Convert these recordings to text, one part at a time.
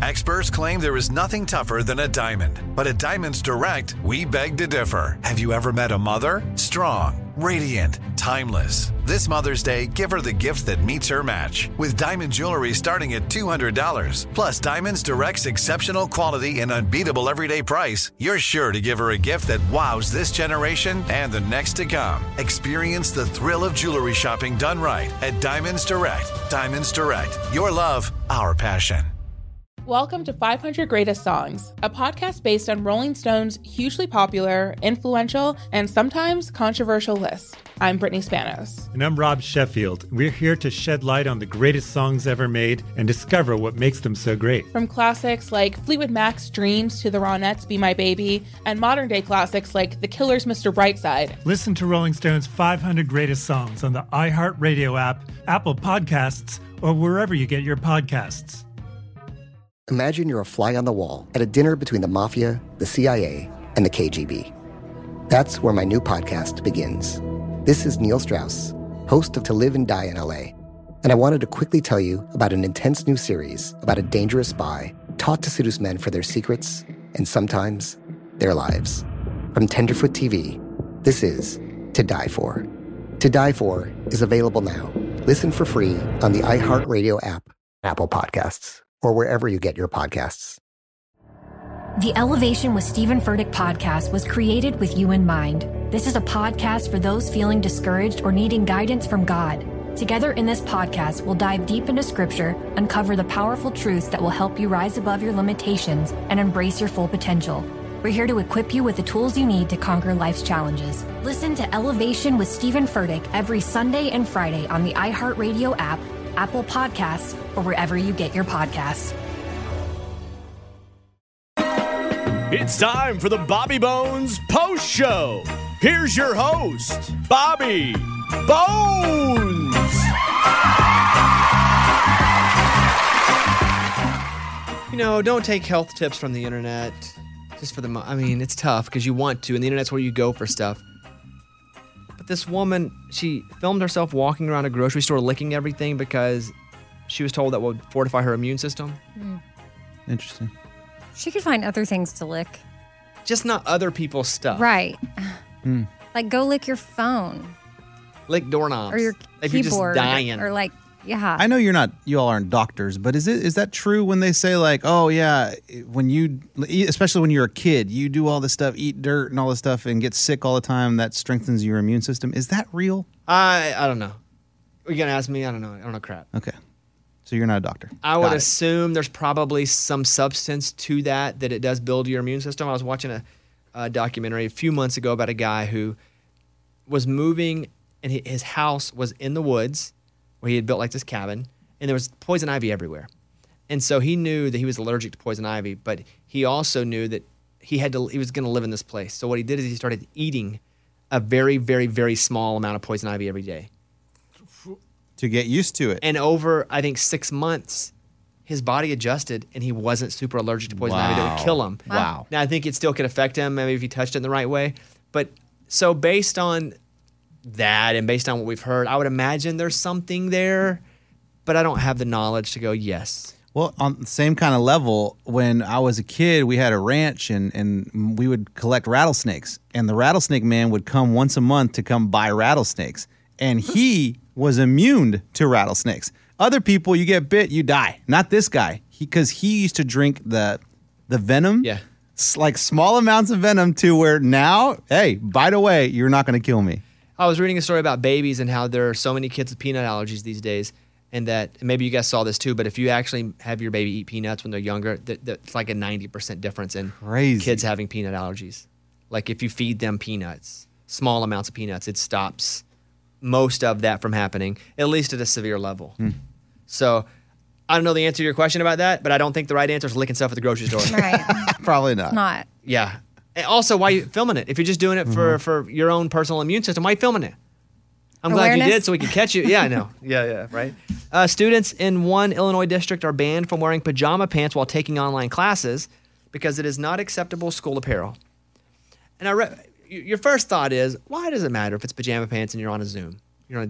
Experts claim there is nothing tougher than a diamond. But at Diamonds Direct, we beg to differ. Have you ever met a mother? Strong, radiant, timeless. This Mother's Day, give her the gift that meets her match. With diamond jewelry starting at $200. Plus Diamonds Direct's exceptional quality and unbeatable everyday price, you're sure to give her a gift that wows this generation and the next to come. Experience the thrill of jewelry shopping done right at Diamonds Direct. Diamonds Direct. Your love, our passion. Welcome to 500 Greatest Songs, a podcast based on Rolling Stone's hugely popular, influential, and sometimes controversial list. I'm Brittany Spanos. And I'm Rob Sheffield. We're here to shed light on the greatest songs ever made and discover what makes them so great. From classics like Fleetwood Mac's Dreams to the Ronettes' Be My Baby, and modern-day classics like The Killers' Mr. Brightside. Listen to Rolling Stone's 500 Greatest Songs on the iHeartRadio app, Apple Podcasts, or wherever you get your podcasts. Imagine you're a fly on the wall at a dinner between the Mafia, the CIA, and the KGB. That's where my new podcast begins. This is Neil Strauss, host of To Live and Die in LA, and I wanted to quickly tell you about an intense new series about a dangerous spy taught to seduce men for their secrets and sometimes their lives. From Tenderfoot TV, this is To Die For. To Die For is available now. Listen for free on the iHeartRadio app, Apple Podcasts, or wherever you get your podcasts. The Elevation with Stephen Furtick podcast was created with you in mind. This is a podcast for those feeling discouraged or needing guidance from God. Together in this podcast, we'll dive deep into Scripture, uncover the powerful truths that will help you rise above your limitations and embrace your full potential. We're here to equip you with the tools you need to conquer life's challenges. Listen to Elevation with Stephen Furtick every Sunday and Friday on the iHeartRadio app, Apple Podcasts, or wherever you get your podcasts. It's time for the Bobby Bones Post Show. Here's your host, Bobby Bones. You know, don't take health tips from the internet. Just for it's tough because you want to, and the internet's where you go for stuff. But this woman, she filmed herself walking around a grocery store licking everything because she was told that would fortify her immune system. Interesting. She could find other things to lick. Just not other people's stuff. Right. Like, go lick your phone. Lick doorknobs. Or your like keyboard. You're just dying. Or like, yeah. I know you all aren't doctors, but is that true when they say like, oh yeah, especially when you're a kid, you do all this stuff, eat dirt and all this stuff and get sick all the time, that strengthens your immune system. Is that real? I don't know. Are you going to ask me? I don't know. I don't know crap. Okay. So you're not a doctor. I would assume there's probably some substance to that it does build your immune system. I was watching a documentary a few months ago about a guy who was moving and his house was in the woods where he had built like this cabin, and there was poison ivy everywhere. And so he knew that he was allergic to poison ivy, but he also knew that he was going to live in this place. So what he did is he started eating a very, very, very small amount of poison ivy every day. To get used to it. And over, I think, 6 months, his body adjusted, and he wasn't super allergic to poison ivy. It would kill him. Wow. Now, I think it still could affect him, maybe if he touched it in the right way. But so based on that and based on what we've heard, I would imagine there's something there, but I don't have the knowledge to go, yes. Well, on the same kind of level, when I was a kid, we had a ranch and we would collect rattlesnakes. And the rattlesnake man would come once a month to come buy rattlesnakes. And he was immune to rattlesnakes. Other people, you get bit, you die. Not this guy. Because he used to drink the venom. Yeah. Like small amounts of venom to where now, hey, bite away, you're not going to kill me. I was reading a story about babies and how there are so many kids with peanut allergies these days. And that, maybe you guys saw this too, but if you actually have your baby eat peanuts when they're younger, that's like a 90% difference in kids having peanut allergies. Like if you feed them peanuts, small amounts of peanuts, it stops most of that from happening, at least at a severe level. So I don't know the answer to your question about that, but I don't think the right answer is licking stuff at the grocery store. Right. Probably not. It's not. Yeah. And also, why are you filming it? If you're just doing it for your own personal immune system, why are you filming it? I'm glad you did so we could catch you. Yeah, I know. Yeah, right. Students in one Illinois district are banned from wearing pajama pants while taking online classes because it is not acceptable school apparel. And your first thought is, why does it matter if it's pajama pants and you're on a Zoom?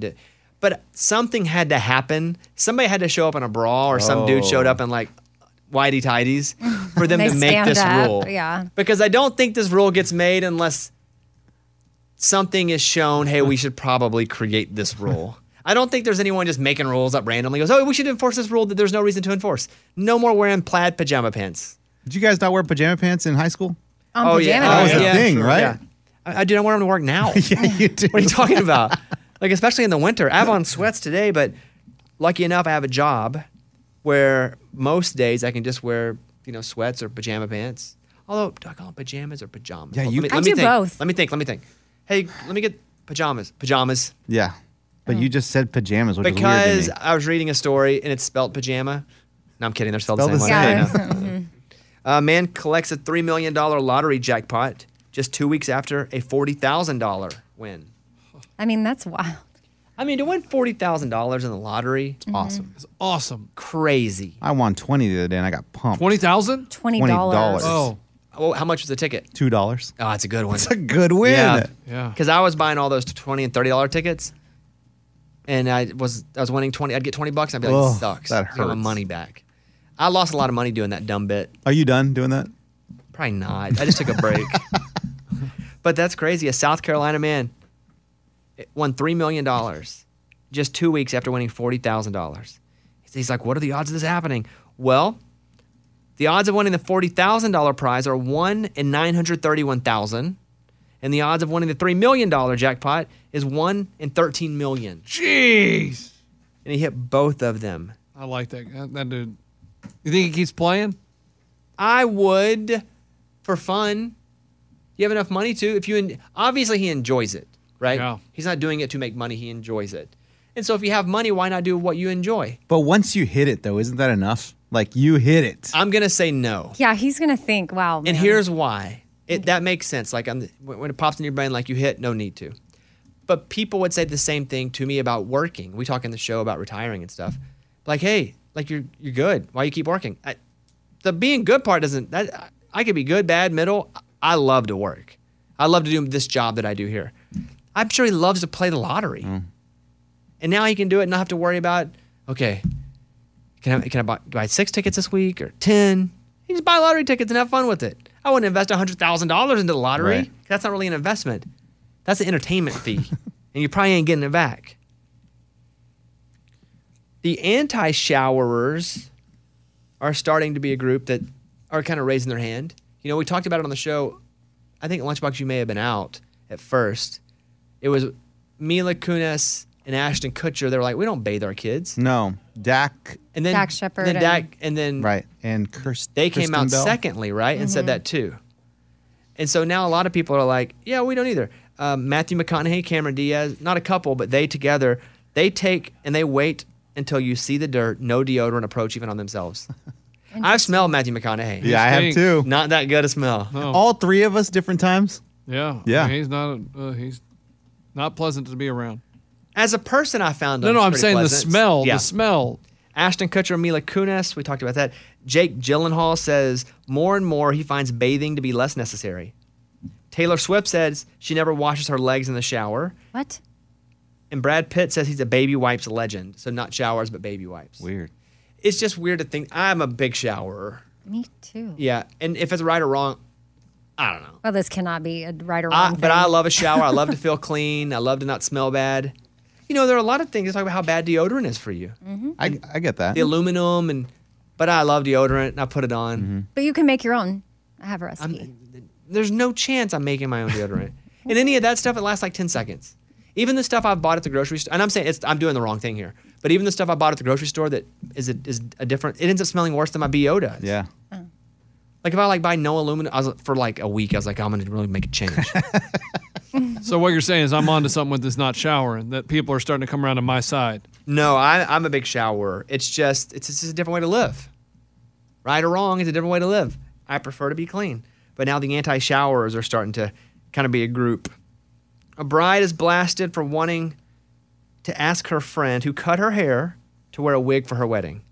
But something had to happen. Somebody had to show up in a bra, or some dude showed up in like whitey tidies for them They to make stand this up, rule. yeah. Because I don't think this rule gets made unless something is shown, hey, we should probably create this rule. I don't think there's anyone just making rules up randomly. Goes, oh, we should enforce this rule that there's no reason to enforce. No more wearing plaid pajama pants. Did you guys not wear pajama pants in high school? On pajama That was days. a thing, right? Yeah. I do not wear them to work now. Yeah, you do. What are you talking about? Like, especially in the winter. I have on sweats today, but lucky enough, I have a job where most days I can just wear, sweats or pajama pants. Although, do I call them pajamas or pajamas? Yeah, Well, you- let me I do think. both. Let me think. Hey, let me get pajamas. Pajamas. Yeah. But you just said pajamas, which is weird Because to me. I was reading a story and it's spelled pajama. No, I'm kidding. They're spelled Spelled the the same way. same. I know. A man collects a $3 million lottery jackpot just 2 weeks after a $40,000 win. I mean, that's wild. I mean, to win $40,000 in the lottery, Awesome. It's awesome. crazy. I won 20 the other day and I got pumped. 20,000? $20. $20. Oh, Oh, how much was the ticket? $2. Oh, it's a good one. It's a good win. Yeah. yeah. Because I was buying all those $20 and $30 tickets, and I was winning 20. I'd get $20, and I'd be like, Oh, this sucks. that I got my hurts. money back. I lost a lot of money doing that dumb bit. Are you done doing that? Probably not. I just took a break. But that's crazy. A South Carolina man won $3 million just 2 weeks after winning $40,000. He's like, what are the odds of this happening? Well, the odds of winning the $40,000 prize are 1 in 931,000. And the odds of winning the $3 million jackpot is 1 in 13 million. Jeez. And he hit both of them. I like that dude. You think he keeps playing? I would, for fun. You have enough money to. Obviously he enjoys it, right? Yeah. He's not doing it to make money. He enjoys it. And so if you have money, why not do what you enjoy? But once you hit it, though, isn't that enough? Like, you hit it. I'm going to say no. Yeah, he's going to think, wow. And man. here's why. That makes sense. Like when it pops in your brain, like you hit, no need to. But people would say the same thing to me about working. We talk in the show about retiring and stuff. Like, hey, like you're good. Why you keep working? The being good part doesn't. I could be good, bad, middle. I love to work. I love to do this job that I do here. I'm sure he loves to play the lottery. And now he can do it and not have to worry about, okay, can I buy 6 tickets this week or 10? He just buy lottery tickets and have fun with it. I wouldn't invest $100,000 into the lottery. Right. That's not really an investment. That's an entertainment fee. And you probably ain't getting it back. The anti-showerers are starting to be a group that are kind of raising their hand. We talked about it on the show. I think Lunchbox, you may have been out at first. It was Mila Kunis and Ashton Kutcher. They were like, we don't bathe our kids. No. Dak. And then Dak Shepard and then Dak, and then Right. And Kirsten. they came out Bell. secondly, right, and said that too. And so now a lot of people are like, yeah, we don't either. Matthew McConaughey, Cameron Diaz, not a couple, but they together, they take and they wait until you see the dirt, no deodorant approach even on themselves. I've smelled Matthew McConaughey. Yeah, I have Stink. too. Not that good a smell. No. All 3 of us, different times. Yeah. Yeah. He's not pleasant to be around. As a person, I found him No, I'm pretty saying pleasant. the smell. Yeah. The smell. Ashton Kutcher, Mila Kunis, we talked about that. Jake Gyllenhaal says more and more he finds bathing to be less necessary. Taylor Swift says she never washes her legs in the shower. What? And Brad Pitt says he's a baby wipes legend. So not showers, but baby wipes. Weird. It's just weird to think. I'm a big showerer. Me too. Yeah. And if it's right or wrong, I don't know. Well, this cannot be a right or wrong But thing. I love a shower. I love to feel clean. I love to not smell bad. There are a lot of things that talk about how bad deodorant is for you. I get that. The aluminum, but I love deodorant and I put it on. But you can make your own. I have a recipe. There's no chance I'm making my own deodorant. And any of that stuff, it lasts like 10 seconds. Even the stuff I've bought at the grocery store, and I'm saying I'm doing the wrong thing here, but even the stuff I bought at the grocery store that is a different, it ends up smelling worse than my BO does. Yeah. Like if I buy no aluminum, for like a week, I was like, I'm going to really make a change. So what you're saying is I'm onto something with this not showering, that people are starting to come around to my side. No, I'm a big showerer. It's just a different way to live. Right or wrong, it's a different way to live. I prefer to be clean. But now the anti-showerers are starting to kind of be a group. A bride is blasted for wanting to ask her friend who cut her hair to wear a wig for her wedding.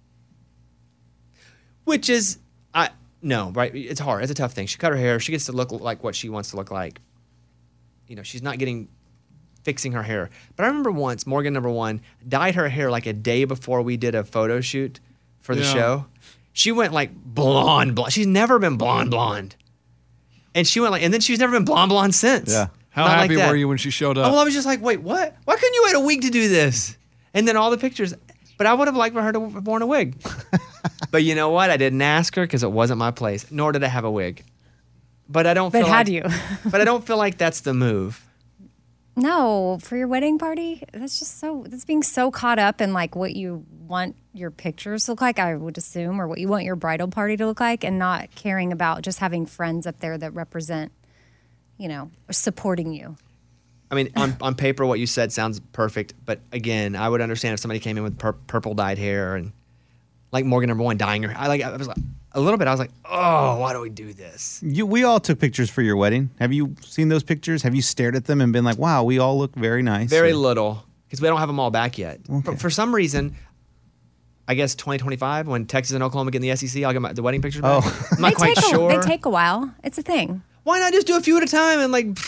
Which is, no, right? It's hard. It's a tough thing. She cut her hair. She gets to look like what she wants to look like. She's not fixing her hair. But I remember once, Morgan #1 dyed her hair like a day before we did a photo shoot for the Yeah. show. She went like blonde. She's never been blonde. And she went like, and then she's never been blonde since. Yeah. How Not happy like that. were you when she showed up? Oh, well, I was just like, wait, what? Why couldn't you wait a week to do this? And then all the pictures. But I would have liked for her to have worn a wig. But you know what? I didn't ask her because it wasn't my place, nor did I have a wig. But I don't. But feel had like, you? But I don't feel like that's the move. No, for your wedding party, that's being so caught up in like what you want your pictures to look like, I would assume, or what you want your bridal party to look like, and not caring about just having friends up there that represent, supporting you. I mean, on paper, what you said sounds perfect. But again, I would understand if somebody came in with purple dyed hair and like Morgan number 1 dyeing her. I was like a little bit. I was like, oh, why do we do this? We all took pictures for your wedding. Have you seen those pictures? Have you stared at them and been like, wow, we all look very nice? Very little, because we don't have them all back yet. Okay. For some reason, I guess 2025, when Texas and Oklahoma get in the SEC, I'll get the wedding pictures back. Oh. I'm not quite sure. They take a while. It's a thing. Why not just do a few at a time and like,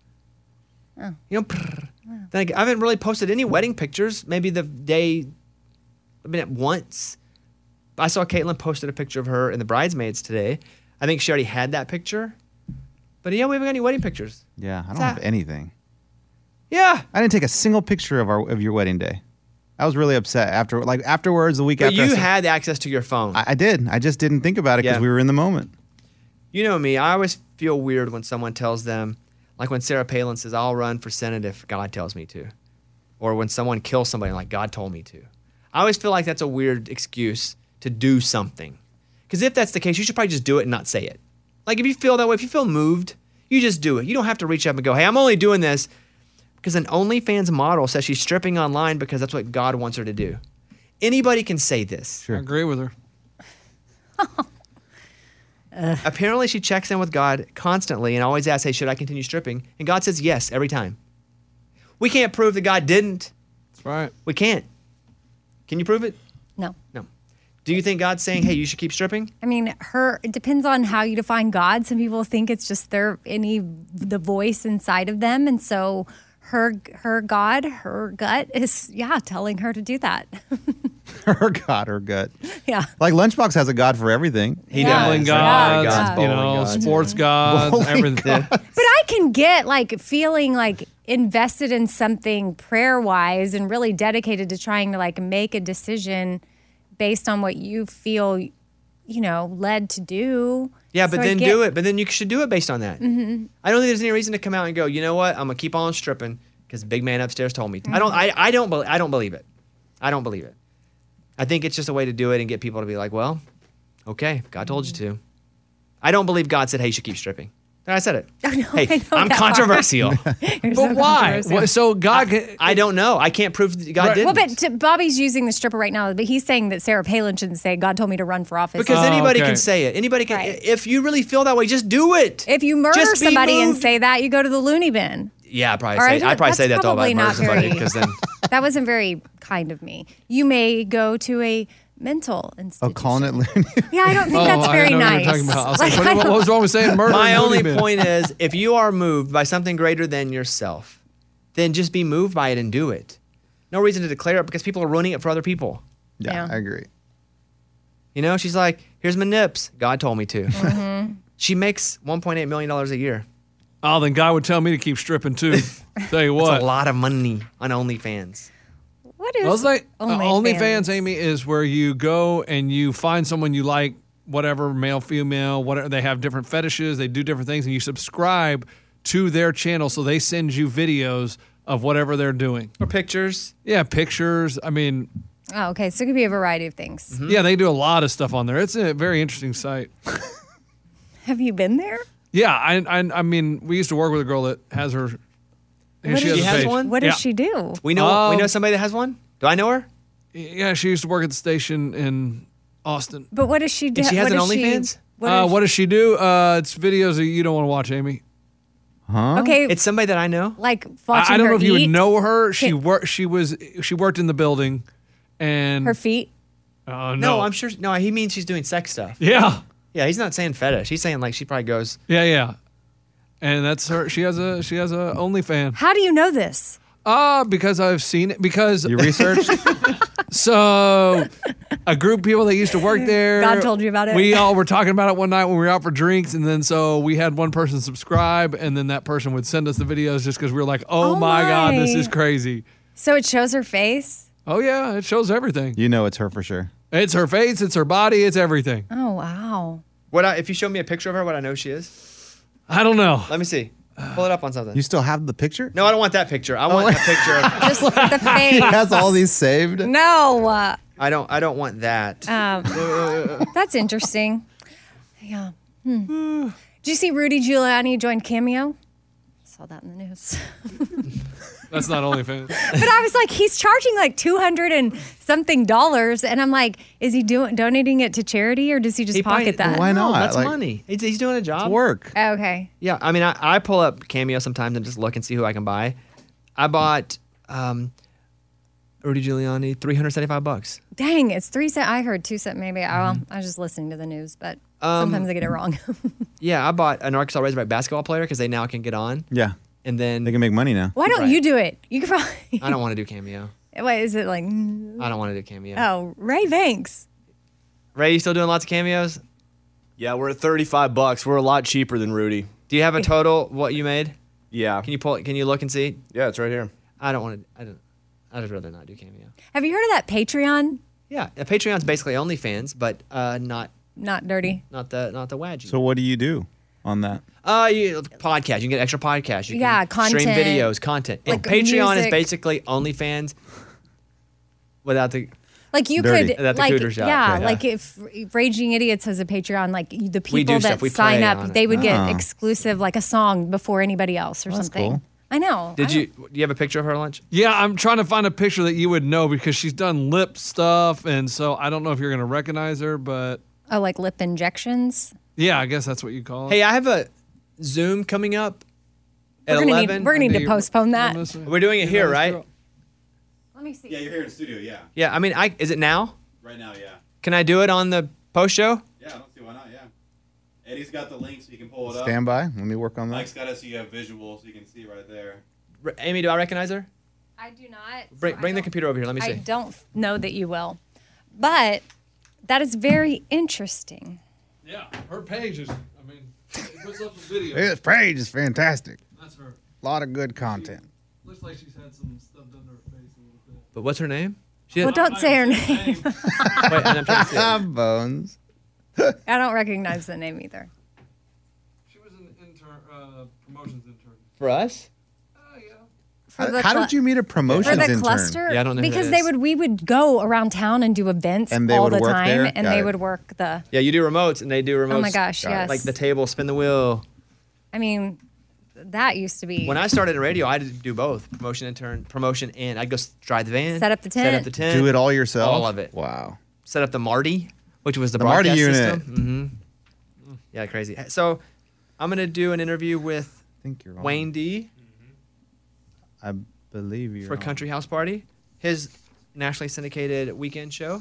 Then I haven't really posted any wedding pictures. Maybe the day, at once. I saw Caitlin posted a picture of her and the bridesmaids today. I think she already had that picture. But yeah, we haven't got any wedding pictures. Yeah, I don't have anything. Yeah. I didn't take a single picture of your wedding day. I was really upset afterwards, the week But after. you had access to your phone. I did. I just didn't think about it because we were in the moment. You know me. I always feel weird when someone tells them, like when Sarah Palin says, I'll run for Senate if God tells me to. Or when someone kills somebody like God told me to. I always feel like that's a weird excuse to do something. Because if that's the case, you should probably just do it and not say it. Like if you feel that way, if you feel moved, you just do it. You don't have to reach up and go, hey, I'm only doing this because an OnlyFans model says she's stripping online because that's what God wants her to do. Anybody can say this. Sure. I agree with her. Apparently she checks in with God constantly and always asks, hey, should I continue stripping? And God says yes every time. We can't prove that God didn't. That's right. We can't. Can you prove it? No. Do you think God's saying, hey, you should keep stripping? I mean, it depends on how you define God. Some people think it's just the voice inside of them. And so her God, her gut is, telling her to do that. Her God, her gut. Yeah. Like Lunchbox has a God for everything. He does. Bowling gods, sports gods, everything. But I can get like feeling like invested in something prayer-wise and really dedicated to trying to like make a decision based on what you feel, led to do. Yeah, but then do it. But then you should do it based on that. Mm-hmm. I don't think there's any reason to come out and go, you know what? I'm gonna keep on stripping because the big man upstairs told me to. Mm-hmm. I don't believe it. I don't believe it. I think it's just a way to do it and get people to be like, well, okay, God told you to. I don't believe God said, hey, you should keep stripping. I said it. Oh, no, hey, I'm controversial. But why? So God, I don't know. I can't prove that God didn't. Well, but Bobby's using the stripper right now, but he's saying that Sarah Palin shouldn't say, God told me to run for office. Because anybody can say it. Anybody can. Right. If you really feel that way, just do it. If you murder Just be somebody and moved. say that, you go to the loony bin. Yeah, I'd probably Or say that's that though about probably murder not somebody very- because then That wasn't very kind of me. You may go to a mental institution. calling it loony. Yeah, I don't think that's very I know nice. what you're talking about. I was Like, like, what was wrong with saying murder? my and only loony bin? point is if you are moved by something greater than yourself, then just be moved by it and do it. No reason to declare it because people are ruining it for other people. Yeah, I agree. She's like, here's my nips. God told me to. Mm-hmm. She makes $1.8 million a year. Oh, then God would tell me to keep stripping too. Tell you what. That's a lot of money on OnlyFans. What is Well, it's like OnlyFans? OnlyFans, Amy, is where you go and you find someone you like, whatever, male, female, whatever. They have different fetishes. They do different things, and you subscribe to their channel, so they send you videos of whatever they're doing. Or pictures. Yeah, pictures. I mean, Oh, okay. So it could be a variety of things. yeah, they do a lot of stuff on there. It's a very interesting site. Have you been there? Yeah, I mean, we used to work with a girl that has her. What she does has a has page. one? What does Yeah. she do? We know somebody that has one? Do I know her? Yeah, she used to work at the station in Austin. But what does she do? And she has what an does OnlyFans? What does she do? It's videos that you don't want to watch, Amy. Huh? Okay, It's somebody that I know. like watching I don't her know if you eat, would know her. She Can- worked. She worked in the building, and her feet. No, I'm sure. No, he means she's doing sex stuff. Yeah, Yeah, he's not saying fetish. He's saying like she probably goes. yeah, and that's her. She has a OnlyFans. How do you know this? Because I've seen it. Because You researched? so a group of people that used to work there. God told you about it. We all were talking about it one night when we were out for drinks, and then so we had one person subscribe, and then that person would send us the videos just because we were like, oh my God, this is crazy. So it shows her face? Oh, yeah, it shows everything. You know it's her for sure. It's her face, it's her body, it's everything. Oh, wow. If you show me a picture of her, would I know who she is? I don't know. Let me see. Pull it up on something. You still have the picture? No, I don't want that picture. I want a picture of Just the face. He has all these saved. No. I don't want that. That's interesting. Yeah. Did you see Rudy Giuliani joined Cameo? Saw that in the news. That's not OnlyFans. But I was like, he's charging like $200 and something, and I'm like, is he donating it to charity or does he just pocket that? Why not? No, that's Like, money. He's doing a job. It's work. Okay. Yeah, I mean, I pull up Cameo sometimes and just look and see who I can buy. I bought Rudy Giuliani $375. Dang, it's 3 cents. I heard 2 cents maybe. I was just listening to the news, but sometimes I get it wrong. Yeah, I bought an Arkansas Razorback basketball player because they now can get on. Yeah. And then They can make money now. Why don't you do it? You could probably. I don't want to do Cameo. Wait, is it like? I don't want to do Cameo. Oh, Ray Banks. Ray, you still doing lots of cameos? Yeah, we're at $35. We're a lot cheaper than Rudy. Do you have a total what you made? Yeah. Can you pull it? Can you look and see? Yeah, it's right here. I don't want to. I'd just rather not do Cameo. Have you heard of that Patreon? Yeah, Patreon's basically OnlyFans, but not dirty. Not the Wadgy. So what do you do on that? Podcast. You can get extra podcasts. You can content. stream videos, content. And Like Patreon is music. basically OnlyFans without the. Like you Dirty. could, That the like, cooter shot. yeah, Yeah. like if Raging Idiots has a Patreon, like the do people that stuff. We sign play up, on it. they would get Oh. exclusive, like a song before anybody else or That's something. cool. I know. Do you have a picture of her lunch? Yeah, I'm trying to find a picture that you would know because she's done lip stuff, and so I don't know if you're going to recognize her, but Oh, like lip injections. yeah, I guess that's what you call it. Hey, I have a Zoom coming up at We're gonna 11. we're gonna need to postpone that. We're doing it here, right? Let me see. Yeah, you're here in the studio, yeah. Yeah, I mean, is it now? Right now, yeah. Can I do it on the post show? Yeah, I don't see why not, yeah. Eddie's got the link so you can pull it up. Stand by. Let me work on that. Mike's got it so you have visual so you can see right there. Amy, do I recognize her? I do not. Bring the computer over here. Let me see. I don't know that you will, but that is very interesting. Yeah, her page is, I mean, she puts up some videos. This page is fantastic. That's her. A lot of good content. Looks like she's had some stuff done to her face a little bit. But what's her name? Well, don't say her name. Wait, I'm trying to see it. Bones. I don't recognize the name either. She was an intern, promotions intern. For us? For the How clu- did you meet a promotions For the intern? cluster? Yeah, I don't know who because that is. we would go around town and do events And they all would the work time, there? and Got they it. would work the. Yeah, you do remotes, and they do remotes. Oh my gosh, yes. Like the table, spin the wheel. I mean, that used to be. When I started in radio, I did do both promotion and I'd go drive the van, Set up the set tent. up the tent, Do it all yourself? all of it. Wow. Set up the Marty, which was the Marty broadcast unit. system. Mm-hmm. Yeah, crazy. So I'm gonna do an interview with I think you're on. Wayne D I believe you're for on. Country House Party, his nationally syndicated weekend show,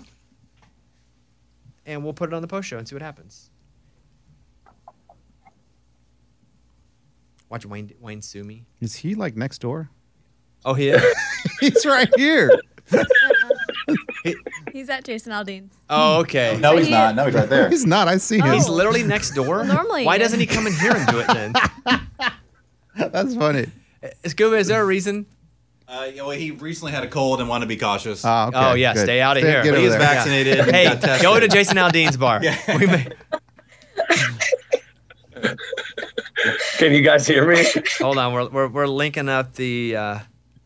and we'll put it on the post show and see what happens. Watch Wayne sue me. Is he like next door? Oh, he is? He's right here. He's at Jason Aldean's. Oh, okay. No, he's not. No, he's right there. He's not. I see him. He's literally next door? normally Why he doesn't is. he come in here and do it then? That's funny. Scuba, is there a reason? Yeah, well, he recently had a cold and wanted to be cautious. Oh, okay, Oh, yeah, good. stay out of here. Get But over he is there. vaccinated and Hey, got tested. go to Jason Aldean's bar. We may- Can you guys hear me? hold on, we're linking up the.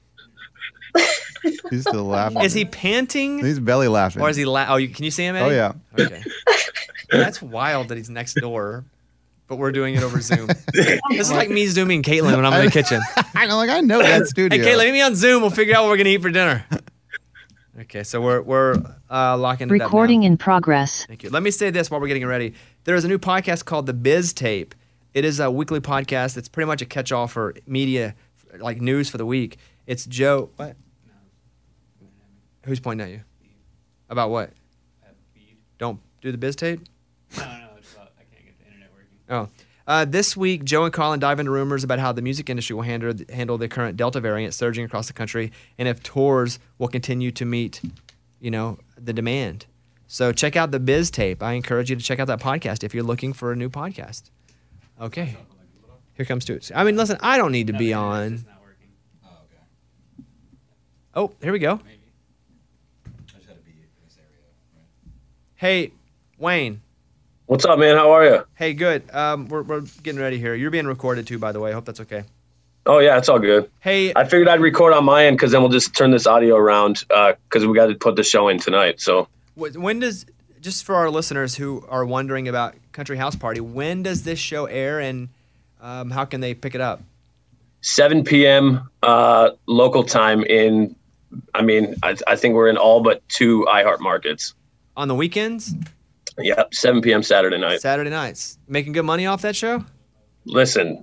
He's still laughing. Is he panting He's belly laughing. or is he? Can you see him? Eddie? Oh, yeah. Okay. That's wild that he's next door, but we're doing it over Zoom. This is like me zooming Caitlin when I'm in the kitchen. I know, like I know that studio. Hey, Caitlin, meet me on Zoom. We'll figure out what we're gonna eat for dinner. Okay, so we're locking it up Recording now. in progress. Thank you. Let me say this while we're getting ready. There is a new podcast called The Biz Tape. It is a weekly podcast. It's pretty much a catch-all for media, like news for the week. It's Joe. What? Who's pointing at you? About what? Don't do the Biz Tape? No, it's about I can't get the internet working. Oh. This week, Joe and Colin dive into rumors about how the music industry will handle the current Delta variant surging across the country and if tours will continue to meet, the demand. So check out the Biz Tape. I encourage you to check out that podcast if you're looking for a new podcast. Okay. Here comes Toots. I mean, listen, I don't need to be on. Oh, here we go. Hey, Wayne. What's up, man? How are you? Hey, good. We're getting ready here. You're being recorded too, by the way. I hope that's okay. Oh, yeah, it's all good. Hey. I figured I'd record on my end because then we'll just turn this audio around because we got to put the show in tonight. So when does, just for our listeners who are wondering about Country House Party, when does this show air and how can they pick it up? 7 p.m. Local time in, I think we're in all but 2 iHeart markets. On the weekends? Yep, 7 p.m. Saturday night. Saturday nights. Making good money off that show? Listen,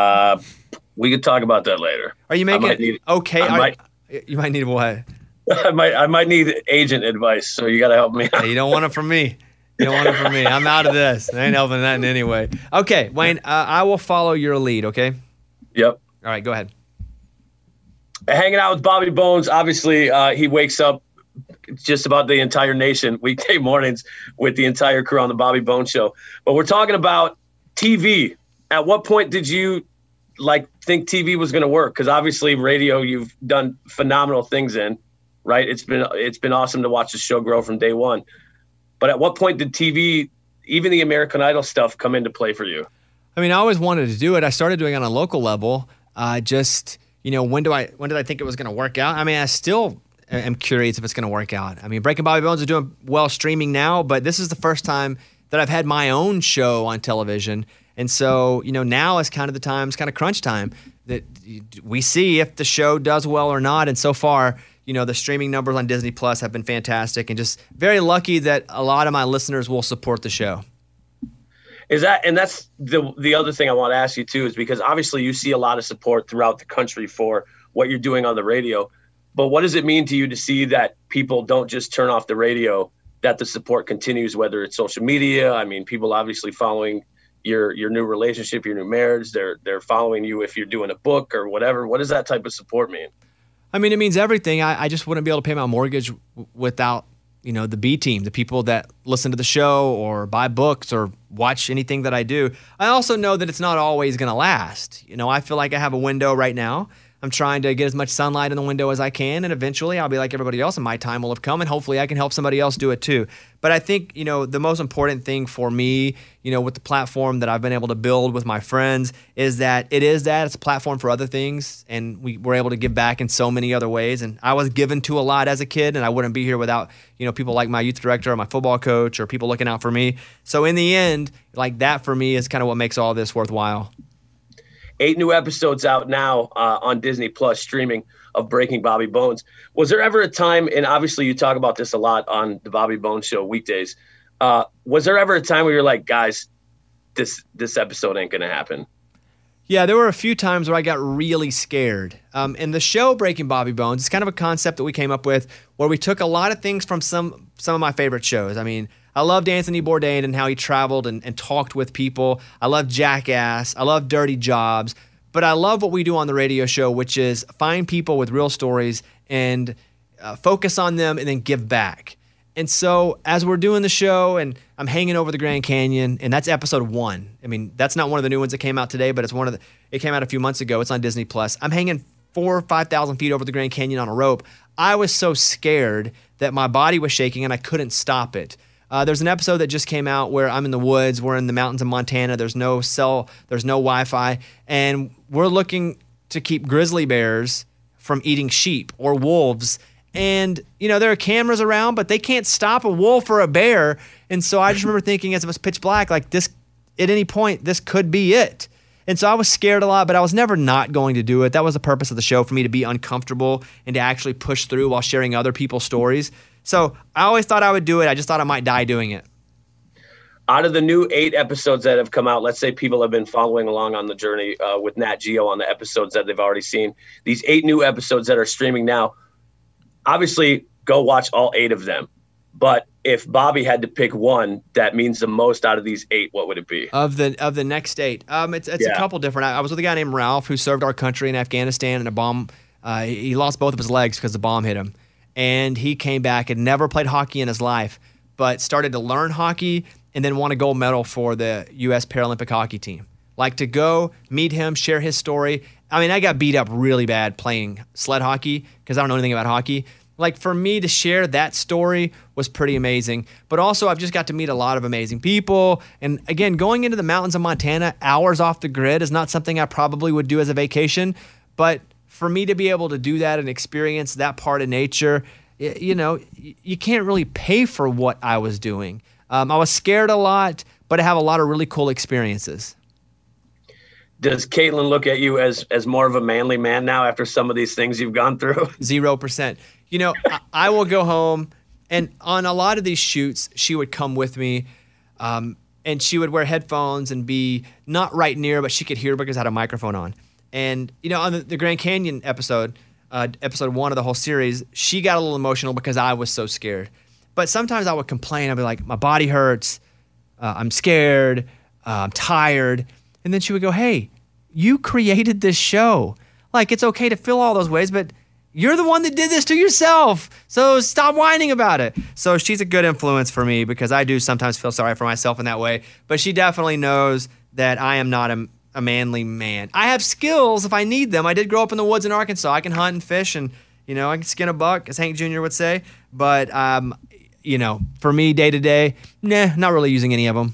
we could talk about that later. Are you making okay? You might need what? I might need agent advice, so you got to help me out. You don't want it from me. You don't want it from me. I'm out of this. I ain't helping that in any way. Okay, Wayne, I will follow your lead, okay? Yep. All right, go ahead. Hanging out with Bobby Bones. Obviously, he wakes up just about the entire nation weekday mornings with the entire crew on the Bobby Bones Show. But we're talking about TV. At what point did you think TV was going to work? Because obviously radio you've done phenomenal things in, right? It's been awesome to watch the show grow from day one. But at what point did TV, even the American Idol stuff, come into play for you? I mean, I always wanted to do it. I started doing it on a local level. When did I think it was going to work out? I mean, I still am curious if it's going to work out. I mean, Breaking Bobby Bones is doing well streaming now, but this is the first time that I've had my own show on television. And so, now is kind of the time, it's kind of crunch time that we see if the show does well or not. And so far, the streaming numbers on Disney Plus have been fantastic, and just very lucky that a lot of my listeners will support the show. That's the other thing I want to ask you too, is because obviously you see a lot of support throughout the country for what you're doing on the radio. But what does it mean to you to see that people don't just turn off the radio, that the support continues, whether it's social media? I mean, people obviously following your new relationship, your new marriage, they're following you if you're doing a book or whatever. What does that type of support mean? I mean, it means everything. I just wouldn't be able to pay my mortgage without, the B team, the people that listen to the show or buy books or watch anything that I do. I also know that it's not always going to last. I feel like I have a window right now. I'm trying to get as much sunlight in the window as I can, and eventually I'll be like everybody else, and my time will have come, and hopefully I can help somebody else do it too. But I think, the most important thing for me, with the platform that I've been able to build with my friends is that it's a platform for other things, and we're able to give back in so many other ways. And I was given to a lot as a kid, and I wouldn't be here without, people like my youth director or my football coach or people looking out for me. So in the end, that for me is kind of what makes all this worthwhile. 8 new episodes out now on Disney Plus streaming of Breaking Bobby Bones. Was there ever a time, and obviously you talk about this a lot on the Bobby Bones Show weekdays, was there ever a time where you're like, guys, this episode ain't going to happen? Yeah, there were a few times where I got really scared. In the show Breaking Bobby Bones, it's kind of a concept that we came up with where we took a lot of things from some of my favorite shows. I mean, I loved Anthony Bourdain and how he traveled and talked with people. I love Jackass. I love Dirty Jobs. But I love what we do on the radio show, which is find people with real stories and focus on them and then give back. And so as we're doing the show and I'm hanging over the Grand Canyon, and that's episode 1. I mean, that's not one of the new ones that came out today, but it came out a few months ago. It's on Disney Plus. I'm hanging 4,000 or 5,000 feet over the Grand Canyon on a rope. I was so scared that my body was shaking and I couldn't stop it. There's an episode that just came out where I'm in the woods. We're in the mountains of Montana. There's no cell. There's no Wi-Fi. And we're looking to keep grizzly bears from eating sheep or wolves. And, there are cameras around, but they can't stop a wolf or a bear. And so I just remember thinking as it was pitch black, this, at any point, this could be it. And so I was scared a lot, but I was never not going to do it. That was the purpose of the show, for me to be uncomfortable and to actually push through while sharing other people's stories. So I always thought I would do it. I just thought I might die doing it. Out of the new 8 episodes that have come out, let's say people have been following along on the journey with Nat Geo on the episodes that they've already seen. These 8 new episodes that are streaming now, obviously go watch all 8 of them. But if Bobby had to pick one that means the most out of these 8, what would it be? Of the next 8, it's a couple different. I was with a guy named Ralph who served our country in Afghanistan in a bomb. He lost both of his legs because the bomb hit him. And he came back and never played hockey in his life. but started to learn hockey and then won a gold medal for the U.S. Paralympic hockey team. Like to go meet him, share his story. I mean, I got beat up really bad playing sled hockey because I don't know anything about hockey. Like for me to share that story was pretty amazing. But also I've just got to meet a lot of amazing people. And again, going into the mountains of Montana, hours off the grid is not something I probably would do as a vacation. But for me to be able to do that and experience that part of nature, you know, you can't really pay for what I was doing. I was scared a lot, but I have a lot of really cool experiences. Does Caitlin look at you as more of a manly man now after some of these things you've gone through? 0%. You know, I will go home, and on a lot of these shoots, she would come with me, and she would wear headphones and be not right near, but she could hear because I had a microphone on. And, you know, on the Grand Canyon episode 1 of the whole series, she got a little emotional because I was so scared. But sometimes I would complain. I'd be like, my body hurts. I'm scared. I'm tired. And then she would go, hey, you created this show. Like, it's okay to feel all those ways, but you're the one that did this to yourself. So stop whining about it. So she's a good influence for me because I do sometimes feel sorry for myself in that way. But she definitely knows that I am not a manly man. I have skills if I need them. I did grow up in the woods in Arkansas. I can hunt and fish and, you know, I can skin a buck, as Hank Jr. would say. But, you know, for me, day to day, not really using any of them.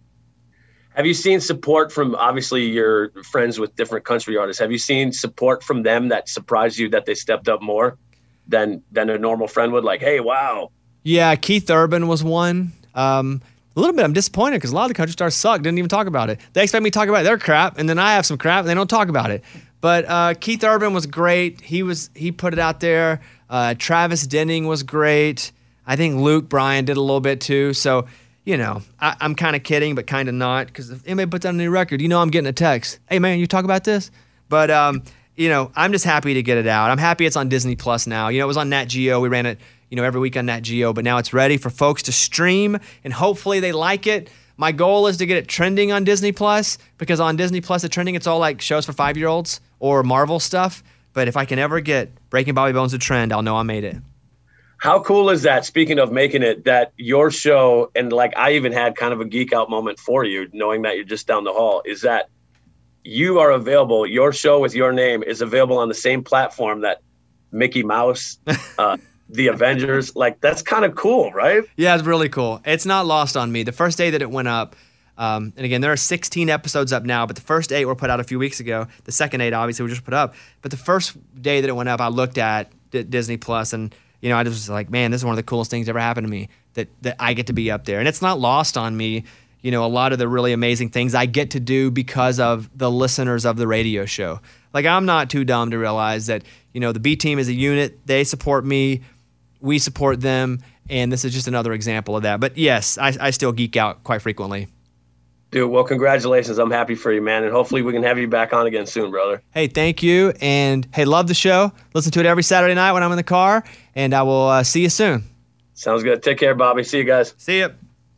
Have you seen support from, obviously, your friends with different country artists? Have you seen support from them that surprised you that they stepped up more than a normal friend would? Like, hey, wow. Yeah, Keith Urban was one. A little bit I'm disappointed because a lot of the country stars suck. Didn't even talk about it. They expect me to talk about their crap, and then I have some crap, and they don't talk about it. But Keith Urban was great. He put it out there. Travis Denning was great. I think Luke Bryan did a little bit too. So, you know, I'm kind of kidding, but kind of not, because if anybody puts out a new record, you know I'm getting a text. Hey, man, you talk about this? But, you know, I'm just happy to get it out. I'm happy it's on Disney Plus now. You know, it was on Nat Geo. We ran it, you know, every week on Nat Geo, but now it's ready for folks to stream, and hopefully they like it. My goal is to get it trending on Disney Plus, because on Disney Plus, the trending, it's all like shows for 5-year-olds or Marvel stuff. But if I can ever get Breaking Bobby Bones a trend, I'll know I made it. How cool is that, speaking of making it, that your show, and like I even had kind of a geek out moment for you, knowing that you're just down the hall, is that you are available, your show with your name is available on the same platform that Mickey Mouse, the Avengers, like that's kind of cool, right? Yeah, it's really cool. It's not lost on me. The first day that it went up, and again, there are 16 episodes up now, but the first 8 were put out a few weeks ago. The second 8, obviously, we just put up. But the first day that it went up, I looked at Disney Plus, and you know, I just was like, man, this is one of the coolest things ever happened to me, that I get to be up there. And it's not lost on me, you know, a lot of the really amazing things I get to do because of the listeners of the radio show. Like, I'm not too dumb to realize that, you know, the B Team is a unit. They support me. We support them. And this is just another example of that. But yes, I still geek out quite frequently. Dude, well, congratulations. I'm happy for you, man. And hopefully we can have you back on again soon, brother. Hey, thank you. And hey, love the show. Listen to it every Saturday night when I'm in the car. And I will see you soon. Sounds good. Take care, Bobby. See you guys. See you.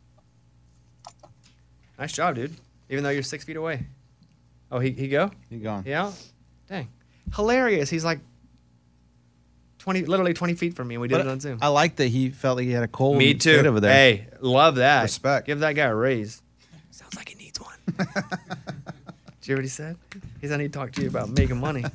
Nice job, dude. Even though you're 6 feet away. Oh, he go? He gone. Yeah? Dang. Hilarious. He's like literally 20 feet from me, and we did it on Zoom. I like that he felt like he had a cold Me too. kid over there. Hey, love that. Respect. Give that guy a raise. Sounds like he needs one. Did you hear what he said? He said, I need to talk to you about making money.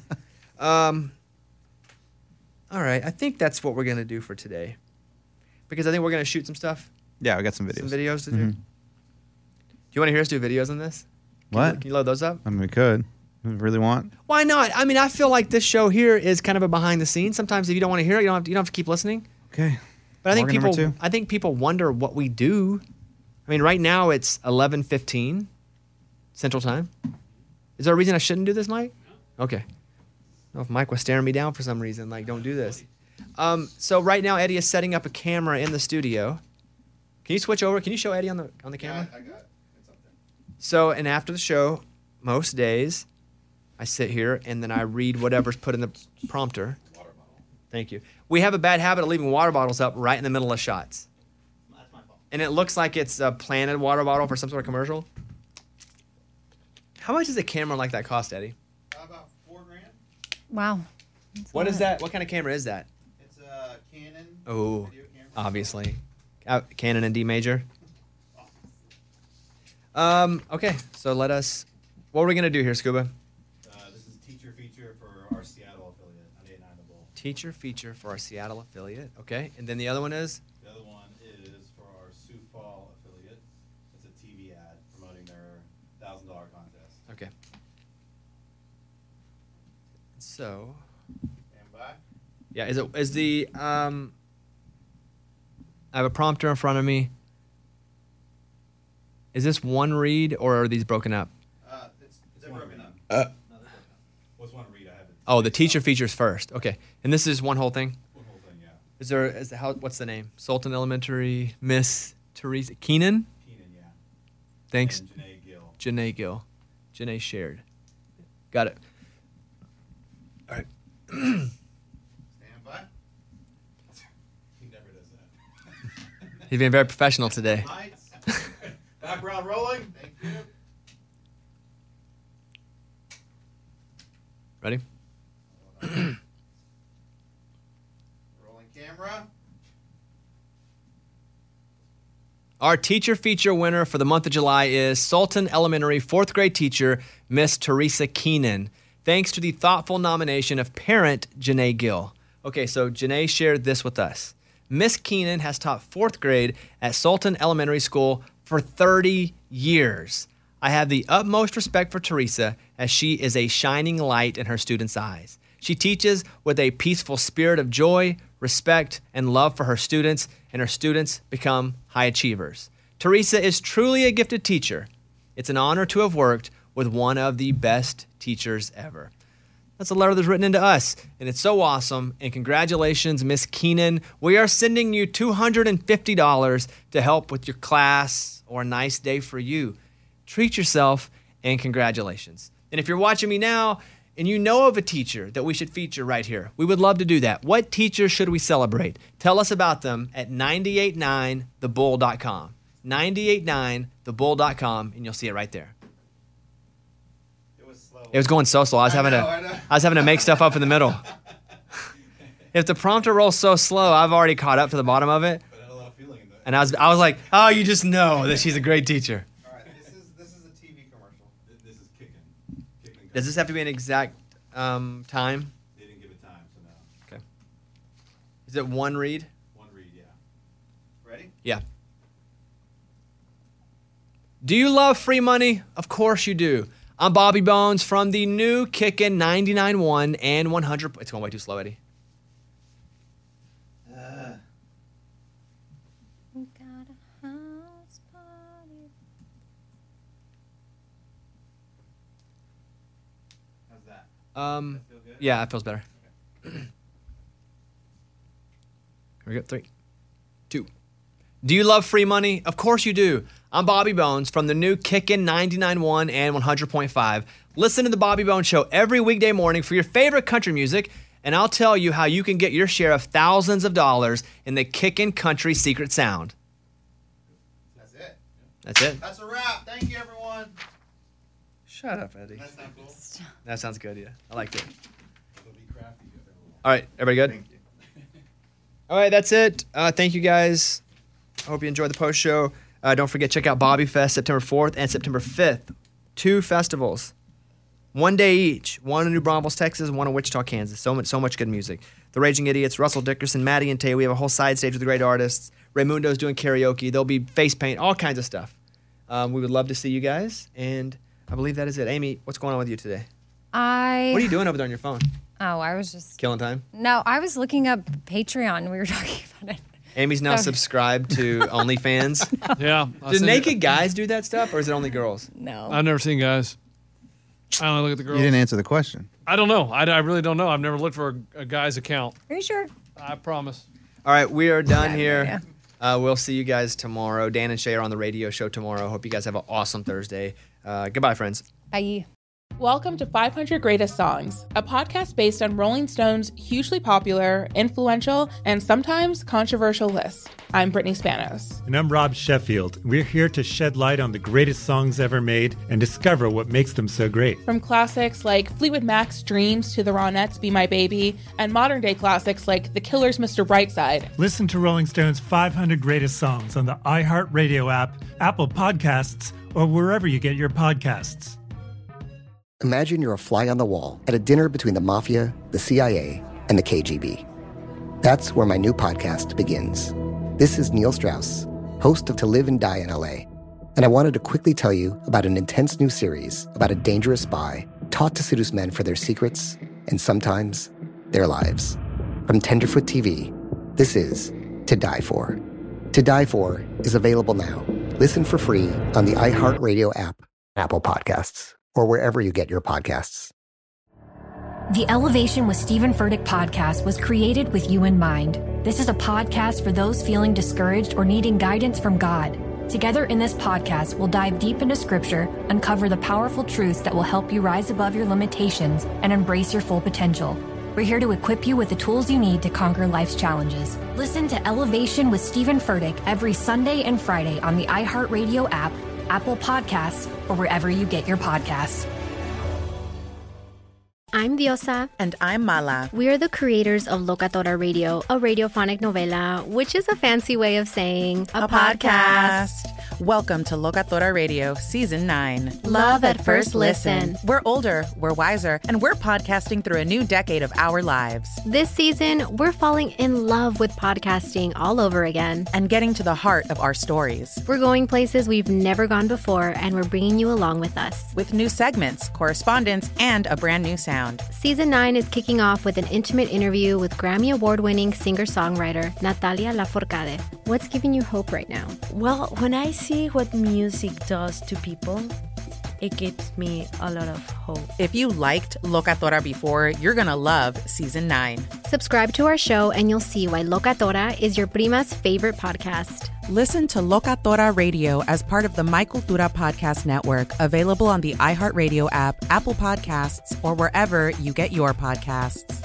All right. I think that's what we're going to do for today, because I think we're going to shoot some stuff. Yeah, we got some videos. Some videos to do. Do you want to hear us do videos on this? What? Can you load those up? I mean, we could. We really want. Why not? I mean, I feel like this show here is kind of a behind the scenes. Sometimes if you don't want to hear it, you don't have to keep listening. Okay. But I think people wonder what we do. I mean, right now it's 11:15 Central Time. Is there a reason I shouldn't do this, Mike? Okay. I don't know if Mike was staring me down for some reason, like, don't do this. So right now Eddie is setting up a camera in the studio. Can you switch over? Can you show Eddie on the camera? Yeah, I got it. It's up there. So, and after the show, most days, I sit here and then I read whatever's put in the prompter. Water bottle. Thank you. We have a bad habit of leaving water bottles up right in the middle of shots. That's my fault. And it looks like it's a planted water bottle for some sort of commercial. How much does a camera like that cost, Eddie? About $4,000. Wow. What is that? What kind of camera is that? It's a Canon. Oh, video camera. obviously. Canon and D major. Okay, so let us. What are we gonna do here, Scuba? This is teacher feature for our Seattle affiliate on 8 9 The Bull. Teacher feature for our Seattle affiliate. Okay, and then the other one is. The other one is for our Sioux Fall affiliate. It's a TV ad promoting their $1,000 contest. Okay. So. Stand by. Yeah, is the I have a prompter in front of me. Is this one read or are these broken up? They're broken up. No, they're broken up. What's one read? I have it. Oh, the teacher features first. Okay, and this is one whole thing. One whole thing, yeah. What's the name? Sultan Elementary, Miss Teresa Keenan. Keenan, yeah. Thanks. And Janae Gill. Janae Gill. Janae shared. Got it. All right. Stand by. He never does that. He's being very professional today. Lights. Background rolling. Thank you. Ready? Rolling camera. Our teacher feature winner for the month of July is Sultan Elementary 4th grade teacher, Miss Teresa Keenan. Thanks to the thoughtful nomination of parent Janae Gill. Okay, so Janae shared this with us. Miss Keenan has taught 4th grade at Sultan Elementary School for 30 years. I have the utmost respect for Teresa as she is a shining light in her students' eyes. She teaches with a peaceful spirit of joy, respect, and love for her students, and her students become high achievers. Teresa is truly a gifted teacher. It's an honor to have worked with one of the best teachers ever. That's a letter that's written into us, and it's so awesome. And congratulations, Miss Keenan. We are sending you $250 to help with your class or a nice day for you. Treat yourself, and congratulations. And if you're watching me now and you know of a teacher that we should feature right here, we would love to do that. What teacher should we celebrate? Tell us about them at 989thebull.com. 989thebull.com, and you'll see it right there. It was going so slow. I was having to make stuff up in the middle. If the prompter rolls so slow, I've already caught up to the bottom of it. But I had a lot of feeling in that. And I was like, oh, you just know that she's a great teacher. All right, this is a TV commercial. This is Kickin'. Does this have to be an exact time? They didn't give it time, so no. Okay. Is it one read? One read, yeah. Ready? Yeah. Do you love free money? Of course you do. I'm Bobby Bones from the new Kickin' 99.1 and 100. It's going way too slow, Eddie. How's that? Feel good? Yeah, it feels better. Okay. Here we go. 3, 2. Do you love free money? Of course you do. I'm Bobby Bones from the new Kickin' 99.1 and 100.5. Listen to the Bobby Bones Show every weekday morning for your favorite country music, and I'll tell you how you can get your share of thousands of dollars in the Kickin' Country secret sound. That's it. That's it. That's a wrap. Thank you, everyone. Shut up, Eddie. That's not cool. That sounds good, yeah. I liked it. It'll be crafty. All right, everybody good? Thank you. All right, that's it. Thank you, guys. I hope you enjoyed the post show. Don't forget, check out Bobby Fest September 4th and September 5th. 2 festivals. 1 day each. One in New Braunfels, Texas, one in Wichita, Kansas. So much good music. The Raging Idiots, Russell Dickerson, Maddie and Tay. We have a whole side stage with the great artists. Raymundo's doing karaoke. There'll be face paint, all kinds of stuff. We would love to see you guys. And I believe that is it. Amy, what's going on with you today? What are you doing over there on your phone? Oh, I was just... Killing time? No, I was looking up Patreon. We were talking about it. Amy's now subscribed to OnlyFans. Yeah. Do naked guys do that stuff, or is it only girls? No. I've never seen guys. I only look at the girls. You didn't answer the question. I don't know. I really don't know. I've never looked for a guy's account. Are you sure? I promise. All right, we are done here. We'll see you guys tomorrow. Dan and Shay are on the radio show tomorrow. Hope you guys have an awesome Thursday. Goodbye, friends. Bye. Welcome to 500 Greatest Songs, a podcast based on Rolling Stone's hugely popular, influential, and sometimes controversial list. I'm Brittany Spanos. And I'm Rob Sheffield. We're here to shed light on the greatest songs ever made and discover what makes them so great. From classics like Fleetwood Mac's Dreams to the Ronettes' Be My Baby, and modern-day classics like The Killers' Mr. Brightside. Listen to Rolling Stone's 500 Greatest Songs on the iHeartRadio app, Apple Podcasts, or wherever you get your podcasts. Imagine you're a fly on the wall at a dinner between the Mafia, the CIA, and the KGB. That's where my new podcast begins. This is Neil Strauss, host of To Live and Die in LA, and I wanted to quickly tell you about an intense new series about a dangerous spy taught to seduce men for their secrets and sometimes their lives. From Tenderfoot TV, this is To Die For. To Die For is available now. Listen for free on the iHeartRadio app, Apple Podcasts, or wherever you get your podcasts. The Elevation with Stephen Furtick podcast was created with you in mind. This is a podcast for those feeling discouraged or needing guidance from God. Together in this podcast, we'll dive deep into Scripture, uncover the powerful truths that will help you rise above your limitations and embrace your full potential. We're here to equip you with the tools you need to conquer life's challenges. Listen to Elevation with Stephen Furtick every Sunday and Friday on the iHeartRadio app, Apple Podcasts, or wherever you get your podcasts. I'm Diosa. And I'm Mala. We are the creators of Locatora Radio, a radiophonic novela, which is a fancy way of saying a podcast. Welcome to Locatora Radio, Season 9. Love at first listen. We're older, we're wiser, and we're podcasting through a new decade of our lives. This season, we're falling in love with podcasting all over again. And getting to the heart of our stories. We're going places we've never gone before, and we're bringing you along with us. With new segments, correspondence, and a brand new sound. Season 9 is kicking off with an intimate interview with Grammy Award-winning singer-songwriter Natalia Lafourcade. What's giving you hope right now? Well, when I see what music does to people, it gives me a lot of hope. If you liked Locatora before, you're going to love Season 9. Subscribe to our show and you'll see why Locatora is your prima's favorite podcast. Listen to Locatora Radio as part of the My Cultura Podcast Network, available on the iHeartRadio app, Apple Podcasts, or wherever you get your podcasts.